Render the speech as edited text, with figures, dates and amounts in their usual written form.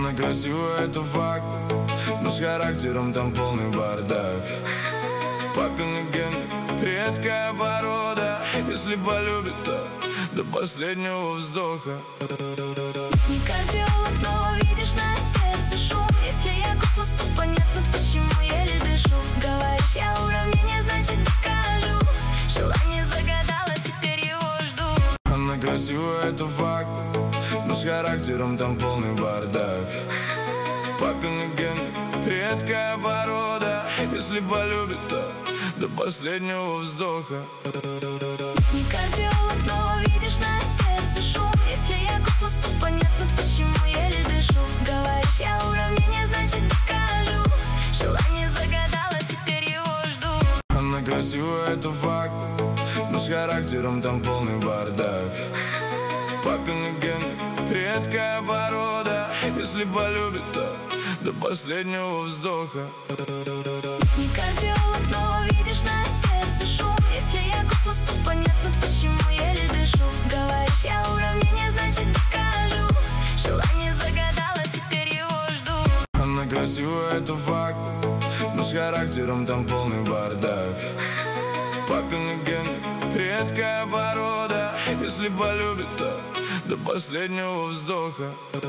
Она красивая, это факт, но с характером там полный бардак. Папины гены, редкая порода. Если полюбит, то до последнего вздоха. Не кардиолог, но видишь на сердце шум. Если я космос, то понятно, почему еле дышу. Говоришь, я уравнение, значит докажу. Желание загадала, теперь его жду. Она красивая, это факт, но с характером там полный бардак. Папины гены, редкая порода. Если полюбит, то до последнего вздоха. Не кардиолог, но видишь на сердце шум. Если я космос, то понятно, почему еле дышу. Говоришь, я уравнение, значит докажу. Желание загадала, теперь его жду. Она красивая, это факт, но с характером там полный бардак. Папины гены, редкая порода. Если полюбит, то до последнего вздоха. Не кардиолог, но видишь на сердце шум. Если я космос, то понятно, почему еле дышу. Говоришь, я уравнение, значит докажу. Желание загадала, теперь его жду. Она красивая, это факт, но с характером там полный бардак. Папины гены, редкая порода. Если полюбит, то до последнего вздоха.